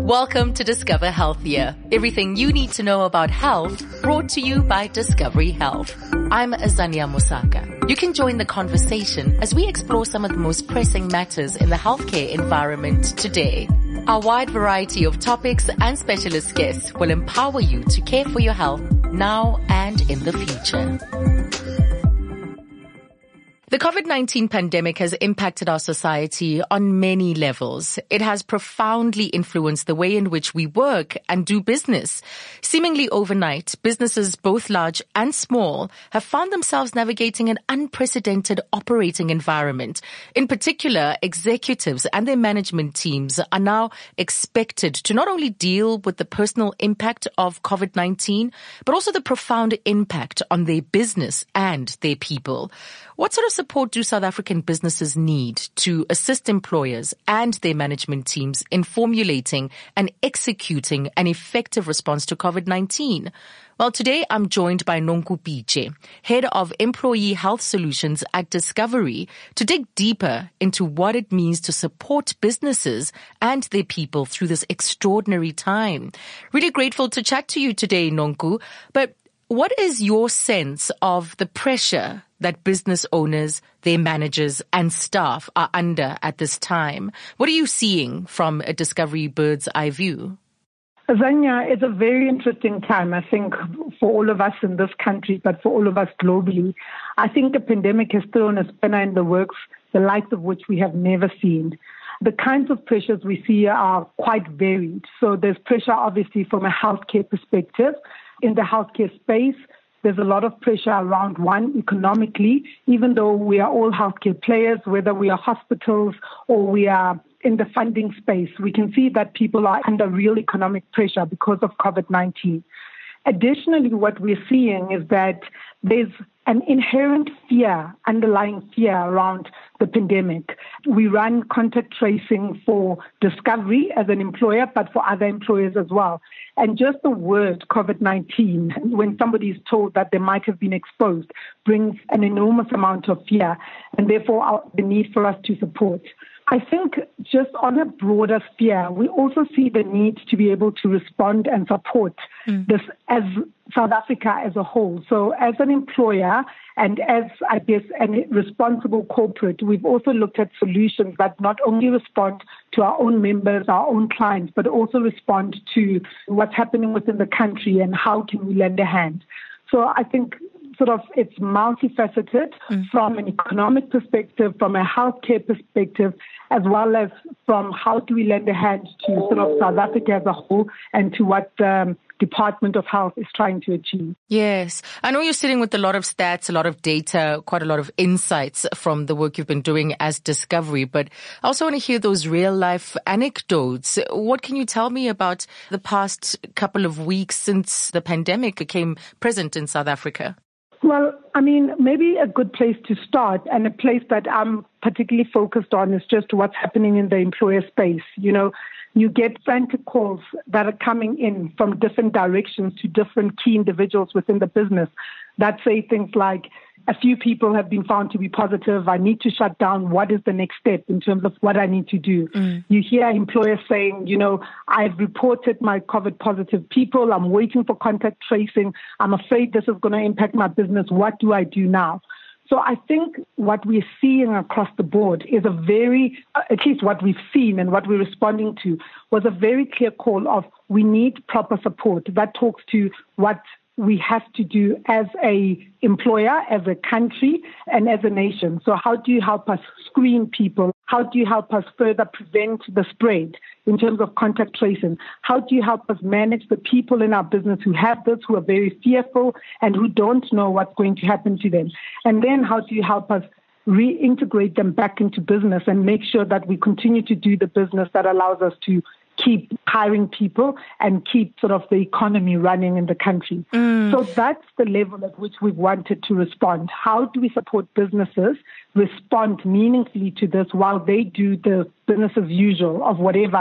Welcome to Discover Healthier. Everything you need to know about health, brought to you by Discovery Health. I'm Azania Musaka. You can join the conversation as we explore some of the most pressing matters in the healthcare environment today. Our wide variety of topics and specialist guests will empower you to care for your health now and in the future. The COVID-19 pandemic has impacted our society on many levels. It has profoundly influenced the way in which we work and do business. Seemingly overnight, businesses both large and small have found themselves navigating an unprecedented operating environment. In particular, executives and their management teams are now expected to not only deal with the personal impact of COVID-19, but also the profound impact on their business and their people. What sort of support do South African businesses need to assist employers and their management teams in formulating and executing an effective response to COVID-19? Well, today I'm joined by Nonku Piche, Head of Employee Health Solutions at Discovery, to dig deeper into what it means to support businesses and their people through this extraordinary time. Really grateful to chat to you today, Nonku, but what is your sense of the pressure that business owners, their managers and staff are under at this time? What are you seeing from a Discovery bird's eye view? Azania, it's a very interesting time, I think, for all of us in this country, but for all of us globally. I think the pandemic has thrown a spanner in the works, the likes of which we have never seen. The kinds of pressures we see are quite varied. So there's pressure, obviously, from a healthcare perspective. In the healthcare space, there's a lot of pressure around, one, economically, even though we are all healthcare players, whether we are hospitals or we are in the funding space, we can see that people are under real economic pressure because of COVID-19. Additionally, what we're seeing is that there's an inherent fear, underlying fear around the pandemic. We run contact tracing for Discovery as an employer, but for other employers as well. And just the word COVID-19, when somebody is told that they might have been exposed, brings an enormous amount of fear and therefore the need for us to support. I think just on a broader sphere, we also see the need to be able to respond and support this as South Africa as a whole. So as an employer and as, I guess, a responsible corporate, we've also looked at solutions that not only respond to our own members, our own clients, but also respond to what's happening within the country and how can we lend a hand. So I think it's multifaceted from an economic perspective, from a healthcare perspective, as well as from how do we lend a hand to South Africa as a whole and to what the Department of Health is trying to achieve. Yes. I know you're sitting with a lot of stats, a lot of data, quite a lot of insights from the work you've been doing as Discovery, but I also want to hear those real life anecdotes. What can you tell me about the past couple of weeks since the pandemic became present in South Africa? Well, maybe a good place to start and a place that I'm particularly focused on is just what's happening in the employer space. You get frantic calls that are coming in from different directions to different key individuals within the business that say things like, a few people have been found to be positive. I need to shut down. What is the next step in terms of what I need to do? You hear employers saying, I've reported my COVID positive people. I'm waiting for contact tracing. I'm afraid this is going to impact my business. What do I do now? So I think what we're seeing across the board is at least what we've seen and what we're responding to was a very clear call of we need proper support that talks to what we have to do as a employer, as a country, and as a nation. So how do you help us screen people? How do you help us further prevent the spread in terms of contact tracing? How do you help us manage the people in our business who have this, who are very fearful and who don't know what's going to happen to them? And then how do you help us reintegrate them back into business and make sure that we continue to do the business that allows us to keep hiring people and keep the economy running in the country. So that's the level at which we wanted to respond. How do we support businesses respond meaningfully to this while they do the business as usual of whatever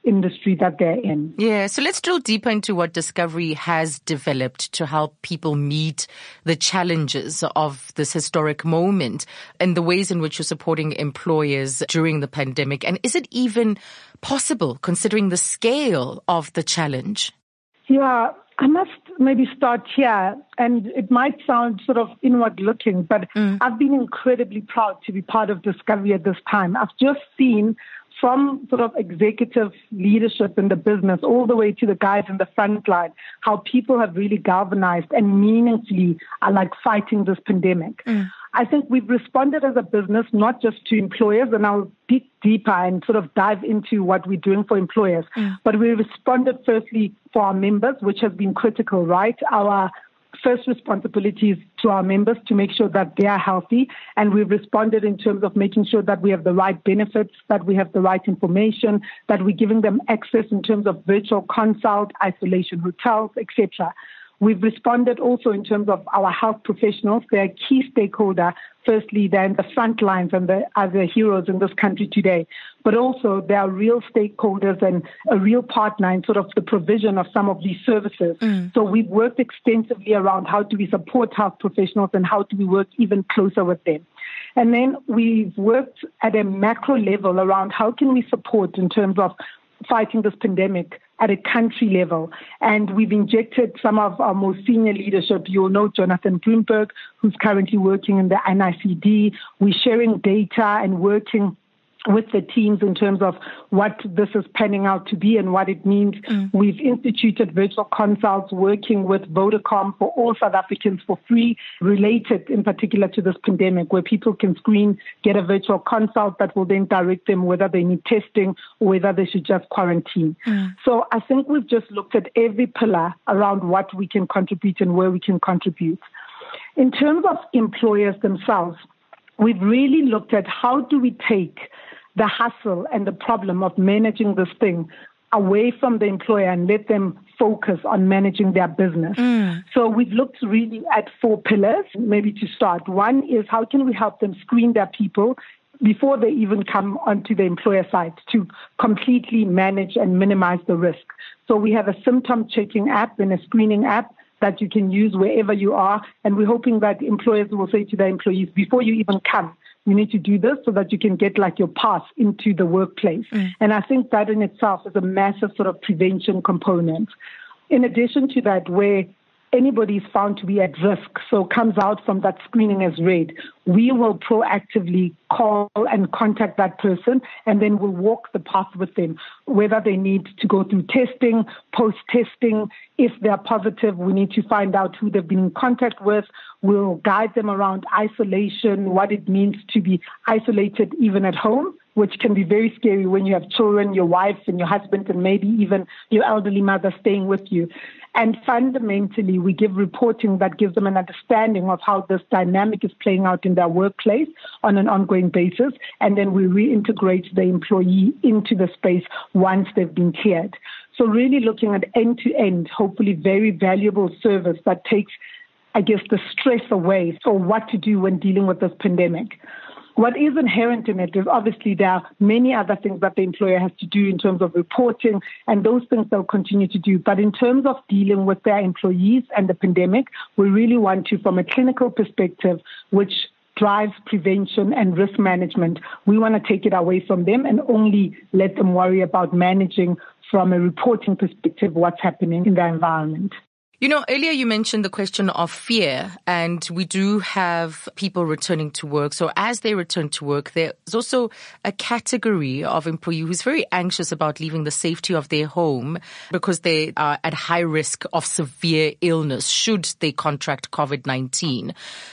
industry that they're in. Yeah, so let's drill deeper into what Discovery has developed to help people meet the challenges of this historic moment and the ways in which you're supporting employers during the pandemic. And is it even possible considering the scale of the challenge? Yeah, I must maybe start here, and it might sound sort of inward-looking, but I've been incredibly proud to be part of Discovery at this time. I've just seen from sort of executive leadership in the business all the way to the guys in the front line, how people have really galvanized and meaningfully are like fighting this pandemic. I think we've responded as a business, not just to employers, and I'll dig deeper and sort of dive into what we're doing for employers, but we responded firstly for our members, which has been critical, right? Our first responsibility is to our members to make sure that they are healthy, and we've responded in terms of making sure that we have the right benefits, that we have the right information, that we're giving them access in terms of virtual consult, isolation hotels, etc. We've responded also in terms of our health professionals. They're a key stakeholder. Firstly, they're in the front lines and are the heroes in this country today. But also, they are real stakeholders and a real partner in sort of the provision of some of these services. So we've worked extensively around how do we support health professionals and how do we work even closer with them. And then we've worked at a macro level around how can we support in terms of fighting this pandemic at a country level. And we've injected some of our most senior leadership. You'll know Jonathan Bloomberg, who's currently working in the NICD. We're sharing data and working with the teams in terms of what this is panning out to be and what it means. We've instituted virtual consults working with Vodacom for all South Africans for free, related in particular to this pandemic, where people can screen, get a virtual consult that will then direct them whether they need testing or whether they should just quarantine. So I think we've just looked at every pillar around what we can contribute and where we can contribute. In terms of employers themselves, we've really looked at how do we take the hustle and the problem of managing this thing away from the employer and let them focus on managing their business. So we've looked really at 4 pillars, maybe to start. One is how can we help them screen their people before they even come onto the employer side to completely manage and minimize the risk. So we have a symptom checking app and a screening app that you can use wherever you are. And we're hoping that employers will say to their employees, before you even come, you need to do this so that you can get like your pass into the workplace. And I think that in itself is a massive sort of prevention component. In addition to that, where anybody is found to be at risk, so comes out from that screening as red, we will proactively call and contact that person, and then we'll walk the path with them, whether they need to go through testing, post-testing. If they're positive, we need to find out who they've been in contact with. We'll guide them around isolation, what it means to be isolated even at home, which can be very scary when you have children, your wife and your husband, and maybe even your elderly mother staying with you. And fundamentally, we give reporting that gives them an understanding of how this dynamic is playing out in their workplace on an ongoing basis. And then we reintegrate the employee into the space once they've been cleared. So really looking at end-to-end, hopefully very valuable service that takes, I guess, the stress away for what to do when dealing with this pandemic. What is inherent in it is obviously there are many other things that the employer has to do in terms of reporting, and those things they'll continue to do. But in terms of dealing with their employees and the pandemic, we really want to, from a clinical perspective, which drives prevention and risk management, we want to take it away from them and only let them worry about managing from a reporting perspective what's happening in their environment. You know, earlier you mentioned the question of fear, and we do have people returning to work. So as they return to work, there's also a category of employee who's very anxious about leaving the safety of their home because they are at high risk of severe illness should they contract COVID-19.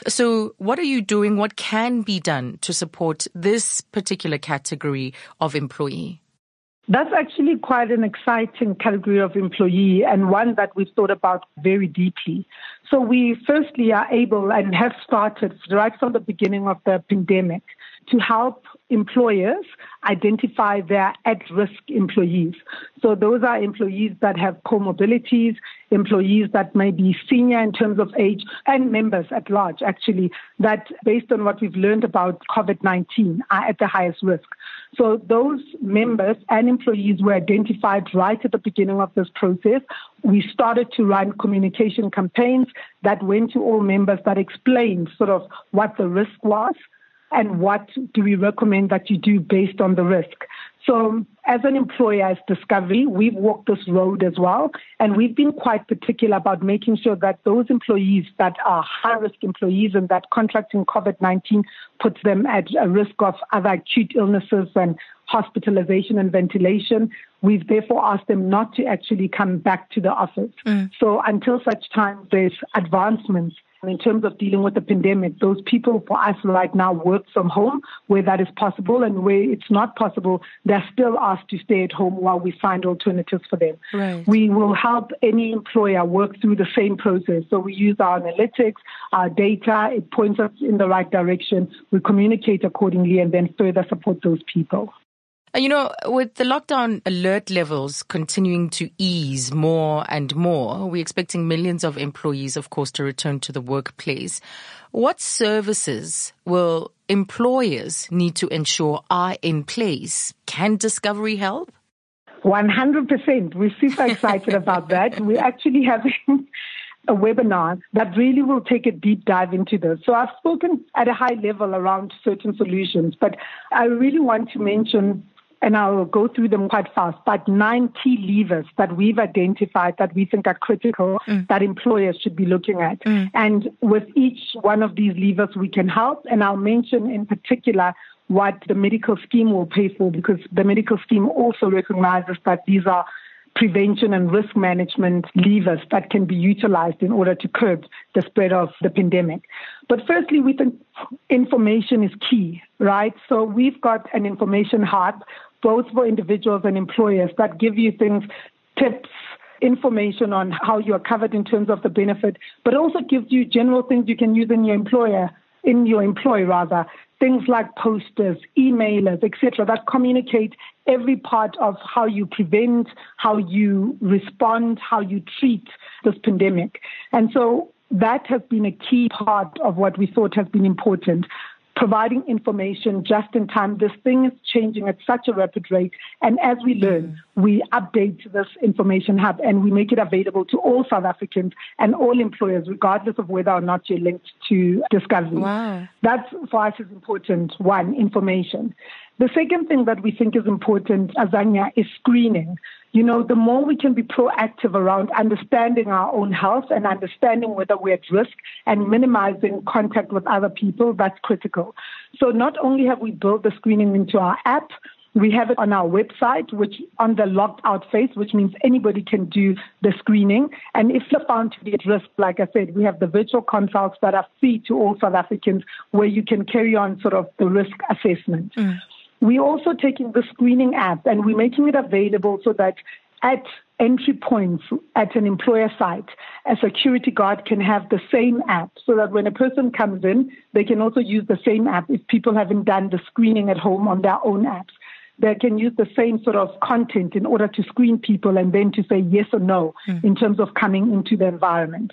So what are you doing? What can be done to support this particular category of employee? That's actually quite an exciting category of employee and one that we've thought about very deeply. So we firstly are able and have started right from the beginning of the pandemic to help employers identify their at-risk employees. So those are employees that have comorbidities, employees that may be senior in terms of age, and members at large, actually, that based on what we've learned about COVID-19 are at the highest risk. So those members and employees were identified right at the beginning of this process. We started to run communication campaigns that went to all members that explained sort of what the risk was and what do we recommend that you do based on the risk. So as an employer, as Discovery, we've walked this road as well, and we've been quite particular about making sure that those employees that are high-risk employees and that contracting COVID-19 puts them at a risk of other acute illnesses and hospitalization and ventilation, we've therefore asked them not to actually come back to the office. So until such time there's advancements in terms of dealing with the pandemic, those people for us right now work from home where that is possible, and where it's not possible, they're still asked to stay at home while we find alternatives for them. Right. We will help any employer work through the same process. So we use our analytics, our data, it points us in the right direction. We communicate accordingly and then further support those people. You know, with the lockdown alert levels continuing to ease more and more, we're expecting millions of employees, of course, to return to the workplace. What services will employers need to ensure are in place? Can Discovery help? 100%. We're super excited about that. We're actually having a webinar that really will take a deep dive into this. So I've spoken at a high level around certain solutions, but I really want to mention, and I'll go through them quite fast, but 9 key levers that we've identified that we think are critical that employers should be looking at. And with each one of these levers, we can help. And I'll mention in particular what the medical scheme will pay for, because the medical scheme also recognizes that these are prevention and risk management levers that can be utilized in order to curb the spread of the pandemic. But firstly, we think information is key, right? So we've got an information hub, both for individuals and employers, that give you things, tips, information on how you are covered in terms of the benefit, but also gives you general things you can use in your employee rather. Things like posters, emailers, etc., that communicate every part of how you prevent, how you respond, how you treat this pandemic. And so that has been a key part of what we thought has been important. Providing information just in time. This thing is changing at such a rapid rate. And as we learn, we update this information hub and we make it available to all South Africans and all employers, regardless of whether or not you're linked to Discovery. Wow. That's, for us, is important. One, information. The second thing that we think is important, Azania, is screening. You know, the more we can be proactive around understanding our own health and understanding whether we're at risk and minimizing contact with other people, that's critical. So not only have we built the screening into our app, we have it on our website, which on the logged out phase, which means anybody can do the screening. And if you're found to be at risk, like I said, we have the virtual consults that are free to all South Africans where you can carry on sort of the risk assessment. We're also taking the screening app and we're making it available so that at entry points at an employer site, a security guard can have the same app so that when a person comes in, they can also use the same app if people haven't done the screening at home on their own apps. They can use the same sort of content in order to screen people and then to say yes or no in terms of coming into the environment.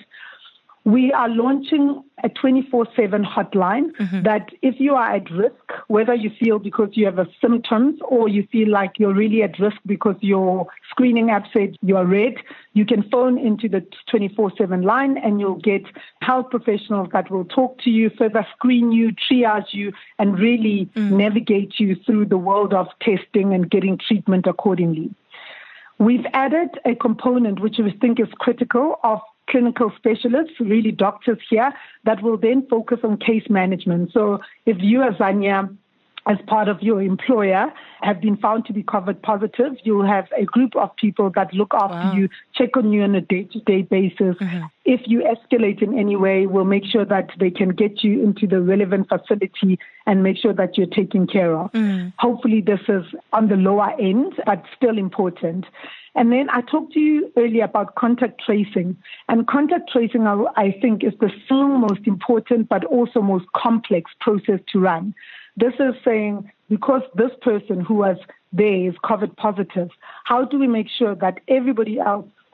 We are launching a 24/7 hotline that if you are at risk, whether you feel because you have symptoms or you feel like you're really at risk because your screening app said you are red, you can phone into the 24/7 line and you'll get health professionals that will talk to you, further screen you, triage you, and really navigate you through the world of testing and getting treatment accordingly. We've added a component which we think is critical of clinical specialists, really doctors here, that will then focus on case management. So if you, Azania, as part of your employer, have been found to be COVID positive, you'll have a group of people that look after you, check on you on a day-to-day basis. If you escalate in any way, we'll make sure that they can get you into the relevant facility and make sure that you're taken care of. Hopefully this is on the lower end, but still important. And then I talked to you earlier about contact tracing. And contact tracing, I think, is the single most important but also most complex process to run. This is saying, because this person who was there is COVID positive, how do we make sure that everybody else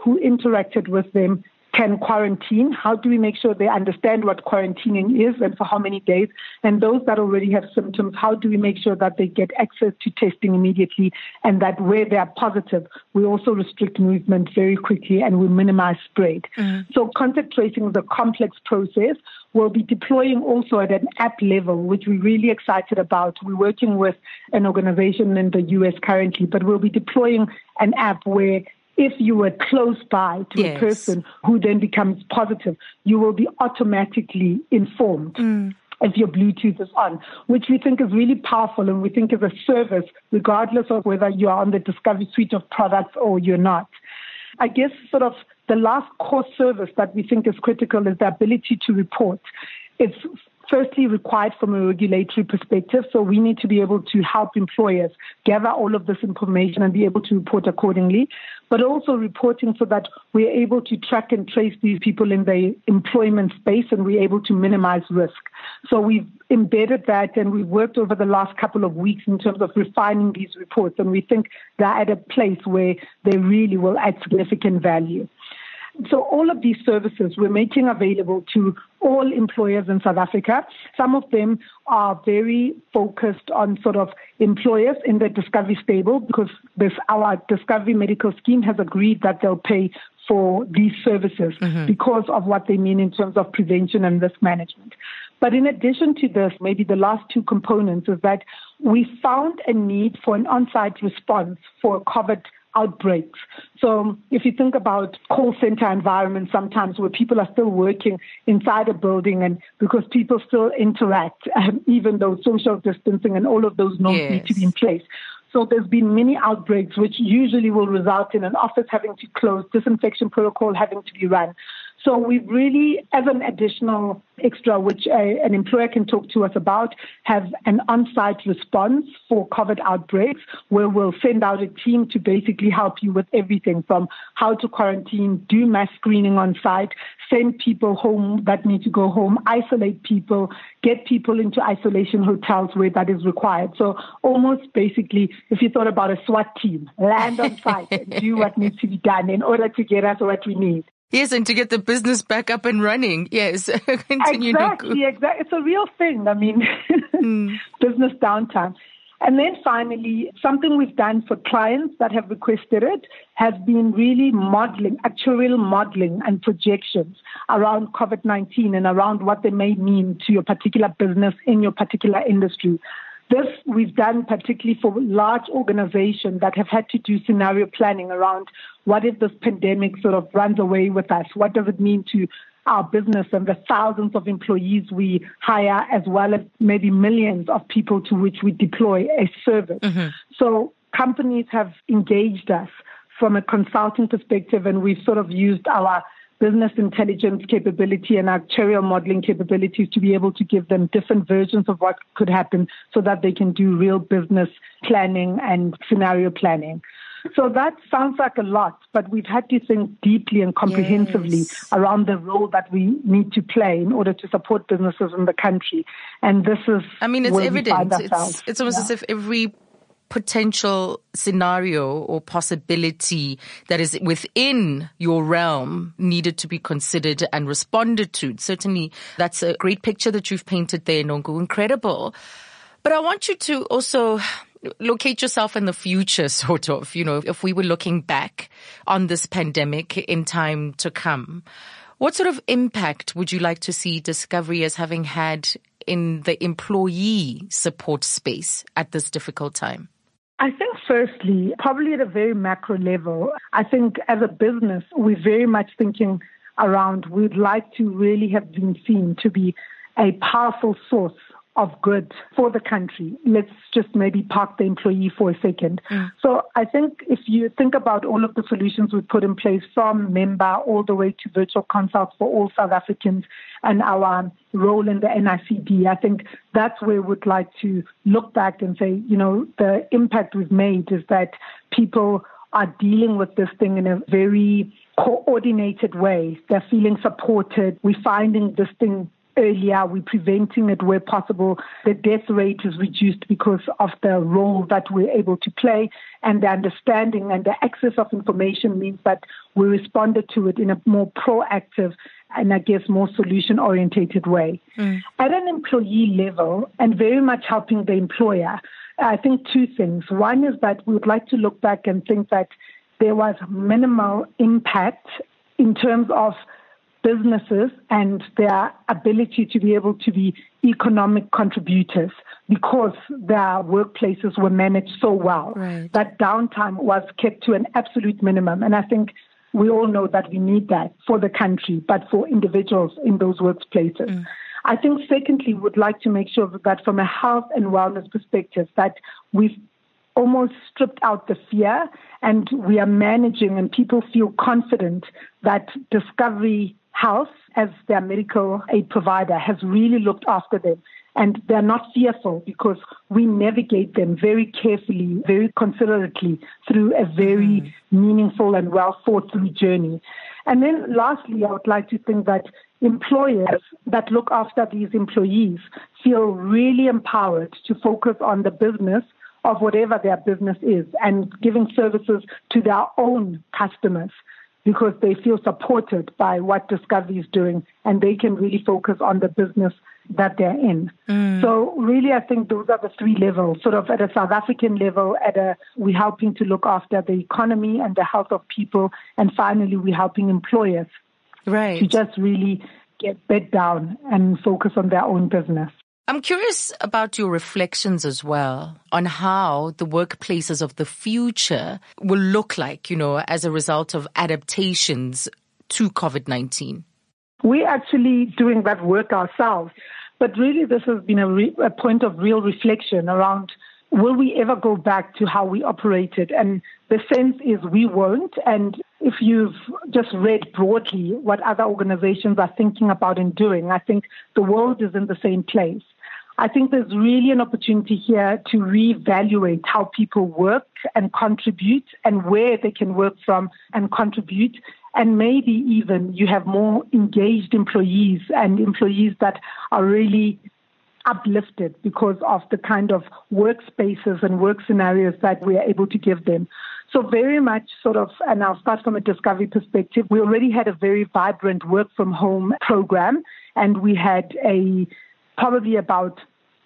who interacted with them can quarantine? How do we make sure they understand what quarantining is and for how many days? And those that already have symptoms, how do we make sure that they get access to testing immediately and that where they are positive, we also restrict movement very quickly and we minimize spread. So contact tracing is a complex process. We'll be deploying also at an app level, which we're really excited about. We're working with an organization in the US currently, but we'll be deploying an app where if you were close by to a person who then becomes positive, you will be automatically informed if your Bluetooth is on, which we think is really powerful and we think is a service, regardless of whether you are on the Discovery suite of products or you're not. I guess sort of the last core service that we think is critical is the ability to report. It's firstly required from a regulatory perspective, so we need to be able to help employers gather all of this information and be able to report accordingly, but also reporting so that we're able to track and trace these people in the employment space and we're able to minimize risk. So we've embedded that and we've worked over the last couple of weeks in terms of refining these reports, and we think they're at a place where they really will add significant value. So all of these services we're making available to all employers in South Africa. Some of them are very focused on sort of employers in the Discovery stable because our Discovery medical scheme has agreed that they'll pay for these services because of what they mean in terms of prevention and risk management. But in addition to this, maybe the last two components is that we found a need for an on-site response for COVID outbreaks. So if you think about call center environments sometimes where people are still working inside a building and because people still interact, even though social distancing and all of those norms need to be in place. So there's been many outbreaks which usually will result in an office having to close, disinfection protocol having to be run. So we've really, as an additional extra, which an employer can talk to us about, have an on-site response for COVID outbreaks where we'll send out a team to basically help you with everything from how to quarantine, do mass screening on site, send people home that need to go home, isolate people, get people into isolation hotels where that is required. So almost basically, if you thought about a SWAT team, land on site and do what needs to be done in order to get us what we need. Yes, and to get the business back up and running. Yes. Exactly. It's a real thing. I mean, business downtime. And then finally, something we've done for clients that have requested it has been really modeling, actuarial modeling and projections around COVID-19 and around what they may mean to your particular business in your particular industry. This we've done particularly for large organizations that have had to do scenario planning around what if this pandemic sort of runs away with us? What does it mean to our business and the thousands of employees we hire, as well as maybe millions of people to which we deploy a service? So companies have engaged us from a consulting perspective, and we've sort of used our business intelligence capability and actuarial modeling capabilities to be able to give them different versions of what could happen so that they can do real business planning and scenario planning. So that sounds like a lot, but we've had to think deeply and comprehensively around the role that we need to play in order to support businesses in the country. And this is, it's evident. It's almost as if every potential scenario or possibility that is within your realm needed to be considered and responded to. Certainly, that's a great picture that you've painted there, Nonku. Incredible. But I want you to also locate yourself in the future, sort of, if we were looking back on this pandemic in time to come. What sort of impact would you like to see Discovery as having had in the employee support space at this difficult time? I think firstly, probably at a very macro level, I think as a business, we're very much thinking around we'd like to really have been seen to be a powerful source of good for the country. Let's just maybe park the employee for a second. So I think if you think about all of the solutions we've put in place from member all the way to virtual consults for all South Africans and our role in the NICD, I think that's where we'd like to look back and say, the impact we've made is that people are dealing with this thing in a very coordinated way. They're feeling supported. We're finding this thing earlier. We're preventing it where possible. The death rate is reduced because of the role that we're able to play, and the understanding and the access of information means that we responded to it in a more proactive and I guess more solution-orientated way. At an employee level, and very much helping the employer, I think two things. One is that we would like to look back and think that there was minimal impact in terms of businesses and their ability to be able to be economic contributors because their workplaces were managed so well. Right. That downtime was kept to an absolute minimum. And I think we all know that we need that for the country, but for individuals in those workplaces. I think secondly, we would like to make sure that from a health and wellness perspective, that we've almost stripped out the fear and we are managing and people feel confident that Discovery Health, as their medical aid provider, has really looked after them. And they're not fearful because we navigate them very carefully, very considerately through a very meaningful and well thought through journey. And then lastly, I would like to think that employers that look after these employees feel really empowered to focus on the business of whatever their business is and giving services to their own customers because they feel supported by what Discovery is doing and they can really focus on the business that they're in. So really, I think those are the three levels, sort of at a South African level, we're helping to look after the economy and the health of people. And finally, we're helping employers to just really get bed down and focus on their own business. I'm curious about your reflections as well on how the workplaces of the future will look like, as a result of adaptations to COVID-19. We're actually doing that work ourselves. But really, this has been a point of real reflection around, will we ever go back to how we operated? And the sense is we won't. And if you've just read broadly what other organizations are thinking about and doing, I think the world is in the same place. I think there's really an opportunity here to reevaluate how people work and contribute and where they can work from and contribute. And maybe even you have more engaged employees and employees that are really uplifted because of the kind of workspaces and work scenarios that we are able to give them. So very much and I'll start from a Discovery perspective, we already had a very vibrant work from home program, and we had probably about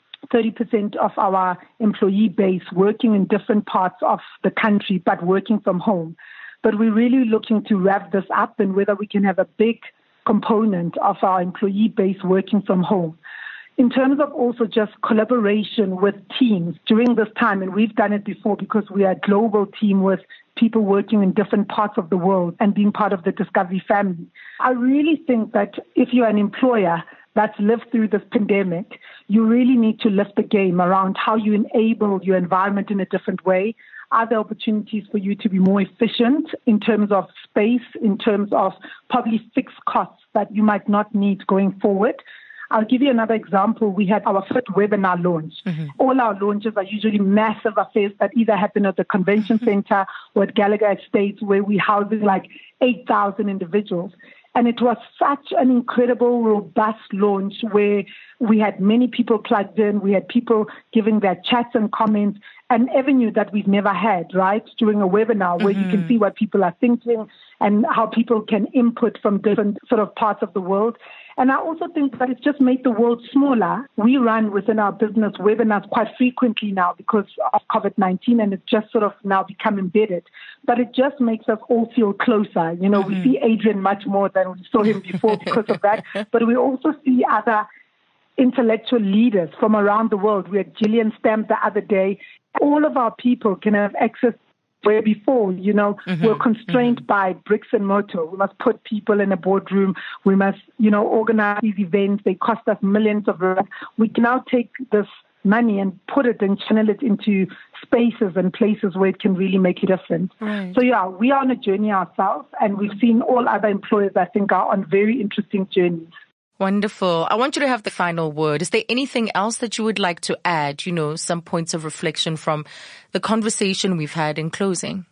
30% of our employee base working in different parts of the country, but working from home. But we're really looking to wrap this up and whether we can have a big component of our employee base working from home. In terms of also just collaboration with teams during this time, and we've done it before because we are a global team with people working in different parts of the world and being part of the Discovery family. I really think that if you're an employer that's lived through this pandemic, you really need to lift the game around how you enable your environment in a different way. Are there opportunities for you to be more efficient in terms of space, in terms of probably fixed costs that you might not need going forward? I'll give you another example. We had our first webinar launch. All our launches are usually massive affairs that either happen at the convention center or at Gallagher Estates, where we're housing like 8,000 individuals. And it was such an incredible, robust launch where we had many people plugged in. We had people giving their chats and comments, an avenue that we've never had, right, during a webinar where you can see what people are thinking and how people can input from different sort of parts of the world. And I also think that it's just made the world smaller. We run within our business webinars quite frequently now because of COVID-19, and it's just sort of now become embedded. But it just makes us all feel closer. We see Adrian much more than we saw him before because of that. But we also see other intellectual leaders from around the world. We had Gillian Stamp the other day. All of our people can have access where before, we're constrained by bricks and mortar. We must put people in a boardroom. We must, organize these events. They cost us millions of rand. We can now take this money and put it and channel it into spaces and places where it can really make a difference. Right. So yeah, we are on a journey ourselves, and we've seen all other employers, I think, are on very interesting journeys. Wonderful. I want you to have the final word. Is there anything else that you would like to add, some points of reflection from the conversation we've had in closing?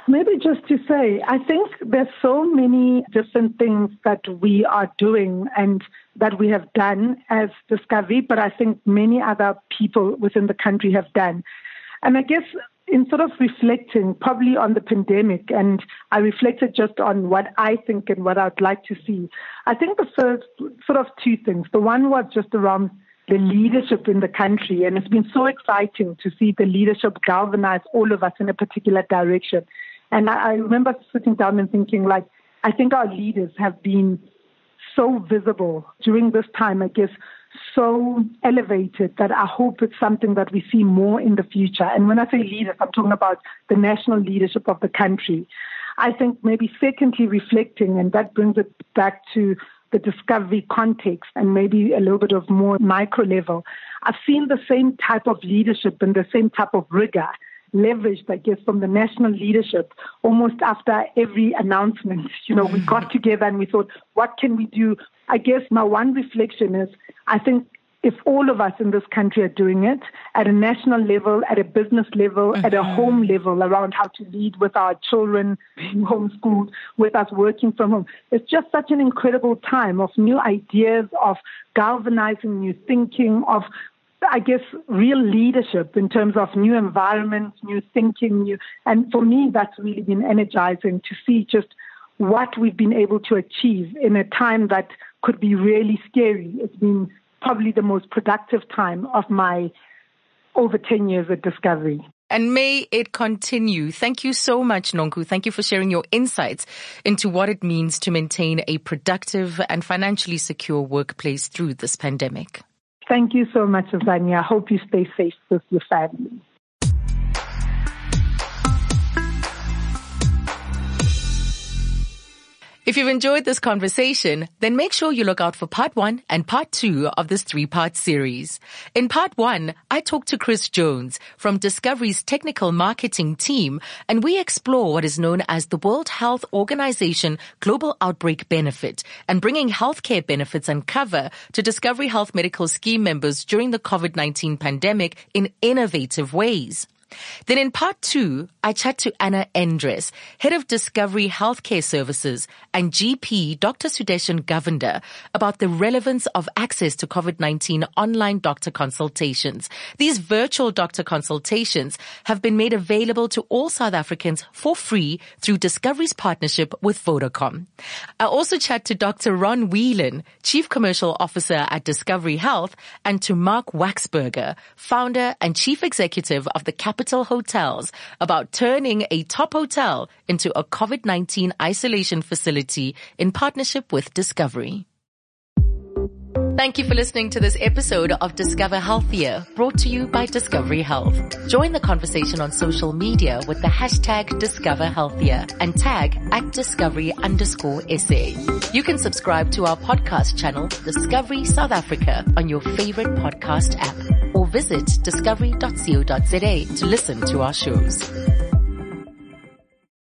Maybe just to say, I think there's so many different things that we are doing and that we have done as Discovery, but I think many other people within the country have done. And I guess in sort of reflecting probably on the pandemic, and I reflected just on what I think and what I'd like to see, I think the first sort of two things. The one was just around the leadership in the country, and it's been so exciting to see the leadership galvanize all of us in a particular direction. And I remember sitting down and thinking, like, I think our leaders have been so visible during this time, I guess, so elevated that I hope it's something that we see more in the future. And when I say leaders, I'm talking about the national leadership of the country. I think maybe secondly, reflecting, and that brings it back to the Discovery context and maybe a little bit of more micro level. I've seen the same type of leadership and the same type of rigor leveraged, I guess, from the national leadership almost after every announcement. We got together and we thought, what can we do? I guess my one reflection is, I think if all of us in this country are doing it at a national level, at a business level, at a home level, around how to lead with our children being homeschooled, with us working from home, it's just such an incredible time of new ideas, of galvanizing new thinking, of, I guess, real leadership in terms of new environments, new thinking, and for me, that's really been energizing to see just what we've been able to achieve in a time that could be really scary. It's been probably the most productive time of my over 10 years at Discovery. And may it continue. Thank you so much, Nonku. Thank you for sharing your insights into what it means to maintain a productive and financially secure workplace through this pandemic. Thank you so much, Azania. I hope you stay safe with your family. If you've enjoyed this conversation, then make sure you look out for part 1 and part 2 of this 3-part series. In part 1, I talked to Chris Jones from Discovery's technical marketing team, and we explore what is known as the World Health Organization Global Outbreak Benefit and bringing healthcare benefits and cover to Discovery Health Medical Scheme members during the COVID-19 pandemic in innovative ways. Then in part 2, I chat to Anna Endres, Head of Discovery Healthcare Services, and GP Dr. Sudeshan Govender about the relevance of access to COVID-19 online doctor consultations. These virtual doctor consultations have been made available to all South Africans for free through Discovery's partnership with Vodacom. I also chat to Dr. Ron Whelan, Chief Commercial Officer at Discovery Health, and to Mark Waxberger, Founder and Chief Executive of the Capital Hotels, about turning a top hotel into a COVID-19 isolation facility in partnership with Discovery. Thank you for listening to this episode of Discover Healthier, brought to you by Discovery Health. Join the conversation on social media with the hashtag #DiscoverHealthier and tag @Discovery_SA. You can subscribe to our podcast channel, Discovery South Africa, on your favorite podcast app, or visit discovery.co.za to listen to our shows.